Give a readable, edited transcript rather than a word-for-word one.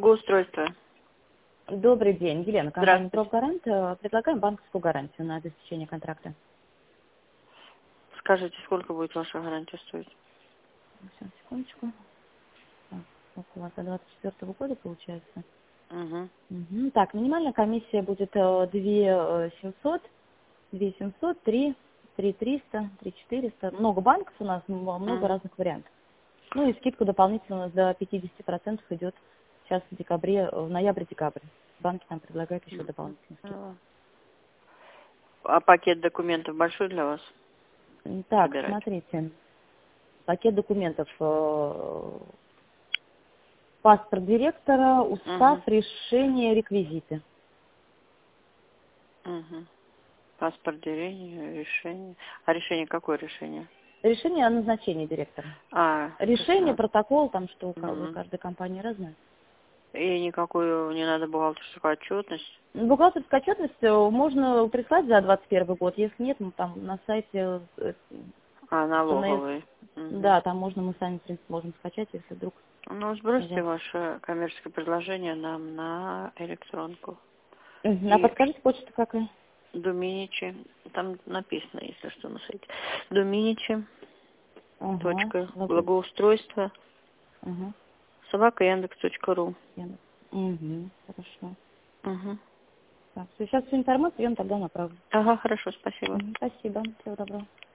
Благоустройство. Добрый день, Елена, компания Здравствуйте. «Профгарант». Предлагаем банковскую гарантию на обеспечение контракта. Скажите, сколько будет ваша гарантия стоить? Сейчас, секундочку. Так, у вас до 24 года получается. Угу. Мгм. Так, минимальная комиссия будет 2700, 2700, 3, 3300, 3400. Много банков у нас, много Угу. разных вариантов. Ну и скидка дополнительно у нас до 50% идет сейчас в декабре, в ноябре-декабре. Банки нам предлагают еще дополнительную скидку. А пакет документов большой для вас Так, собирать? смотрите. Пакет документов, паспорт директора, устав, Угу. решение, реквизиты. Угу. Паспорт деревни, решение. А решение какое решение? Решение о назначении директора. А, то есть Решение, протокол, там что у угу. каждой компании разное. И никакую не надо бухгалтерскую отчетность? Бухгалтерскую отчетность можно прислать за 2021 год. Если нет, мы там на сайте А, ФНС, налоговые. Угу. да, там можно, мы сами, в принципе, можем скачать, если вдруг Ну, у сбросьте вас. ваше коммерческое предложение нам на электронку. А И подскажите, почту какая? Думиничи, там написано, если что, на сайте. Думиничи, Ага, точка, благоустройство, ага, собака Яндекс.ру. хорошо. Угу. Так, сейчас всю информацию я вам тогда направлю. Ага, хорошо, спасибо. Спасибо, всего доброго.